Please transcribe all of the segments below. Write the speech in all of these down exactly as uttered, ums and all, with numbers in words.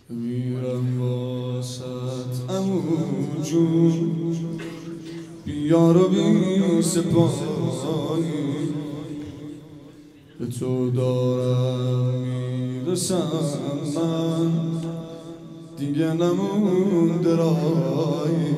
میرم واسط عمو جون، بیار و بی سپاهی، به تو دارم میرسم من، دیگه نمونده راهی.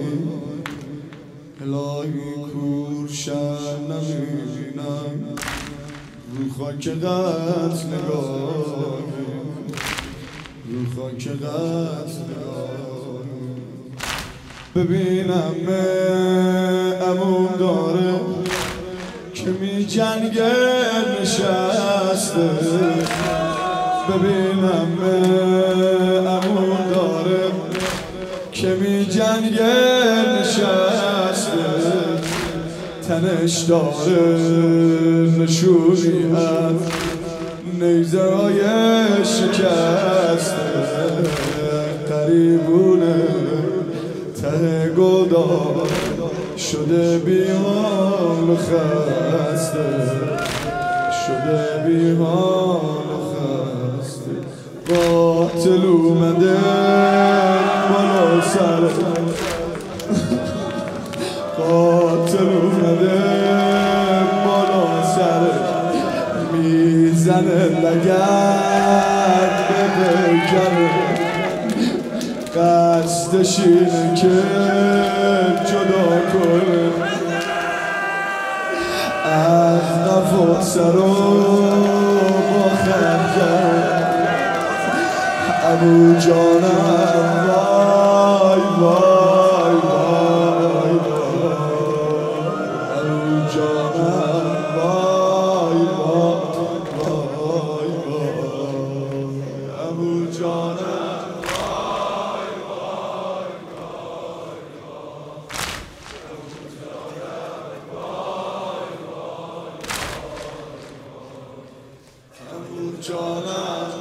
الهی کورشن نمیبینم رو خاک قتل نگاهی، رو خاک قتل نگاهی. ببینم عموم داره که می جنگه نشسته، ببینم عموم داره که می جنگه نشسته، تنش داره نشونی از نیزه های شکسته، قریبونه ته گلدار شده بیحال و خسته، شده بیحال و خسته. قاتل اومده بالا سر، قاتل اومده بالا سر، میزنه لگد به بگره، قصدش اینه که جدا کنه از قفا سر و با خنجر. عمو جانم وای وای وای وای، عمو جانم وای وای وای وای، عمو جانم وای وای وای، عمو جانم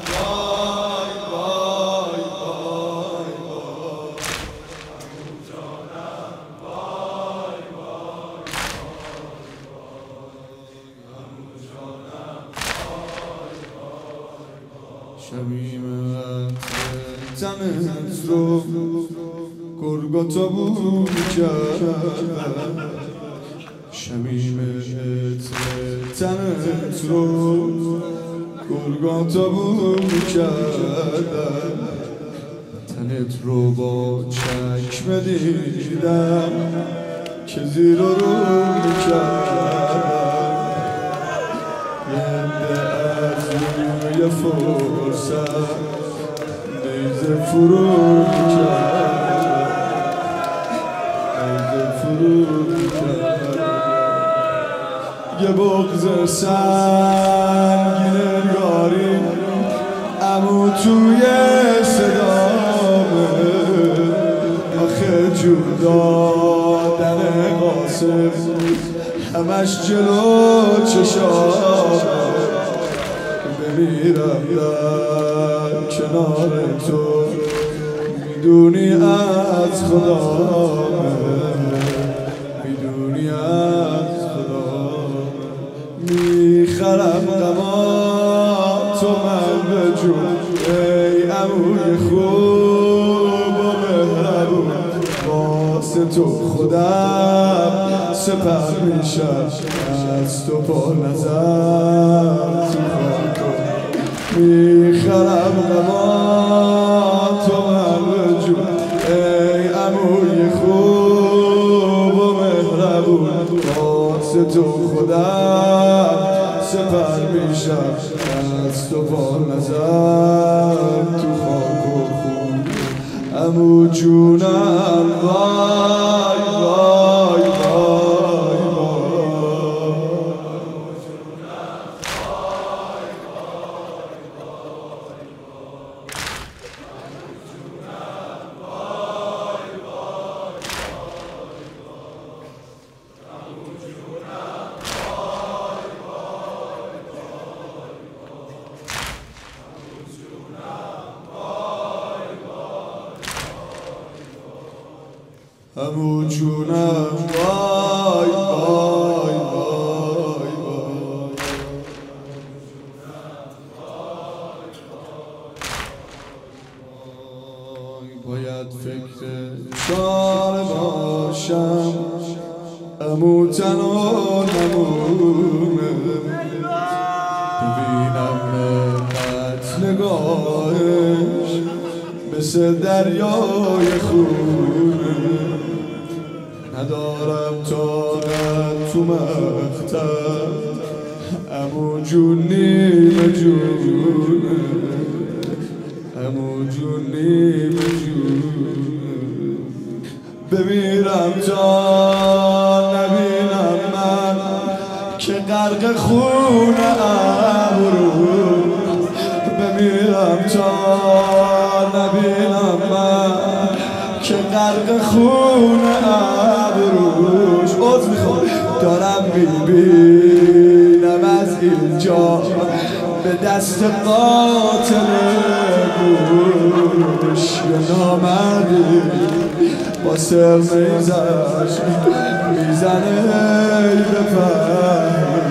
شمیمت تنت رو گرگا تابو کردن، شمیمت تنت رو گرگا تابو کردن، تنت رو با چکمه دیدم که زیر رو میکردن، یه فرصت نیزه فرو میکرد، نیزه فرو میکرد. یه بغض سنگین انگاری عمو توی صدامه، آخه جون دادن قاسم همش جلو چشامه. میرم در کنار تو میدونی از خدامه، میدونی از خدامه. میخرم غما تو من به جون، ای عموی خوب و مهربون، واسه تو خودم سپر میشم از تو پا نظر تو خاک. میخرم غما تو من جون، ای عموی خوب و مهربون، واسه تو خودم سپر میشم از تو پا نظر تو خاک و خون. عمو جونم وای وای وای وای، عمو جونم وای وای وای وای. باید فکر چاره باشم امو تنها نمونه ببینم نقط نگاهش مثل دریای خونه ندارم طاقت تو مقتل امو جون نیمه جونه امو جون نیمه جونه بمیرم تا نبینم من که غرق خون ابرو بمیرم تا نبینم من که غرق خون ابروش عوض میخوام دارم میبینم از اینجا به دست قاتل گوش یه نامردی با سر نیزش میزنه ای بفهم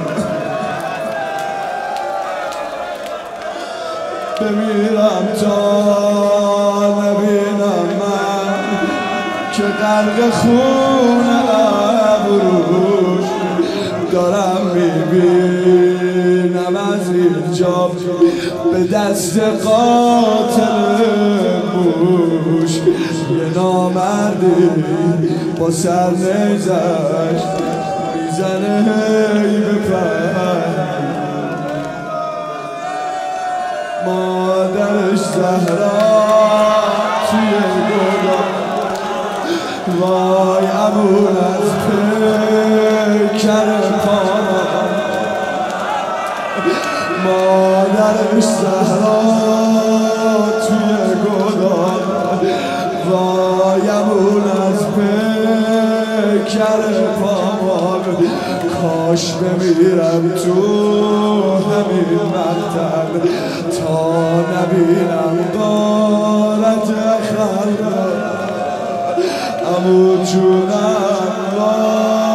بمیرم تا نبینم من که غرق خون ابروش دارم میبینم از اینجا به دست قاتل موش یه نامردی با سر نیزش میزنه ای بفهم مادرش زهرا توی گلان وای امون از پیکر پاما مادرش زهرا توی گلان وای امون از پیکر پاما کاش بمیرم تو همین مقتل تا نبینم غارت خلق امو جونم